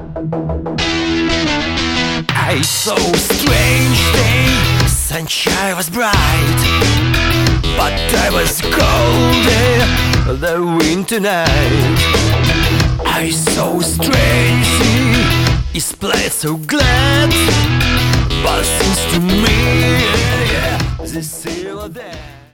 I saw a strange day, sunshine was bright, but I was cold the winter night. I saw a strange sea, it's place so glad, but seems to me, this sea was there.